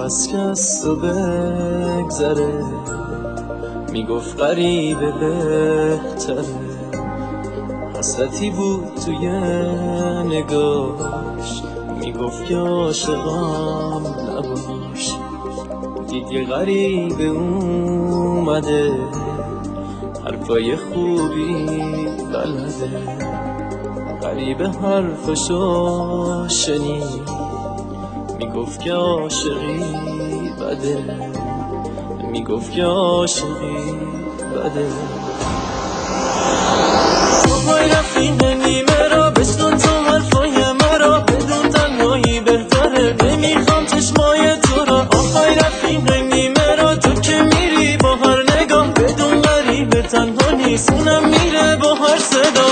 بس که از تو بگذره میگفت غریبه بهتره. حسرتی بود توی نگاش میگفت که عاشقم نباش. دید یه غریبه اومده حرفای خوبی بلده. غریبه حرفشو شنید میگفت که عاشقی بده. میگفت که عاشقی بده. پای رفیق نیمه را بشنن تو حرفای مرا. بدون تنهایی بهتره نمیخوام چشمای تو را. آخای رفیق نیمه را تو که میری با هر نگاه. بدون غریبه تنها نیست اونم میره با هر صدا.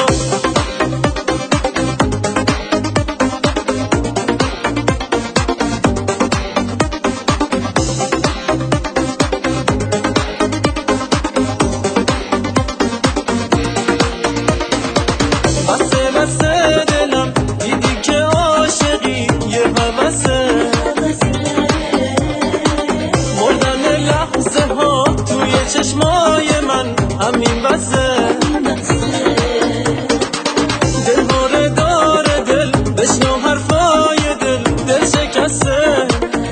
بسه دلم دیدی که عاشقی یه هوسه. مردن لحظه ها توی چشمای من همین بسه. دل هاره داره دل بشنو حرفای دل شکسته.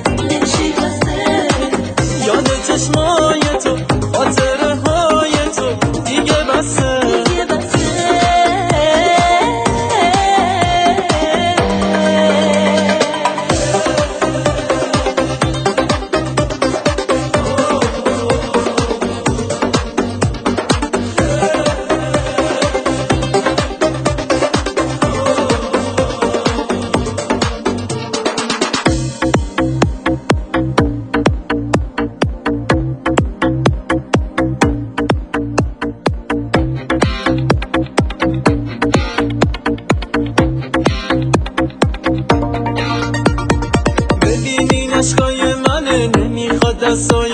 یاد چشمای تو خاطره های تو دیگه بسه. عشقای منه نمیخواد دستای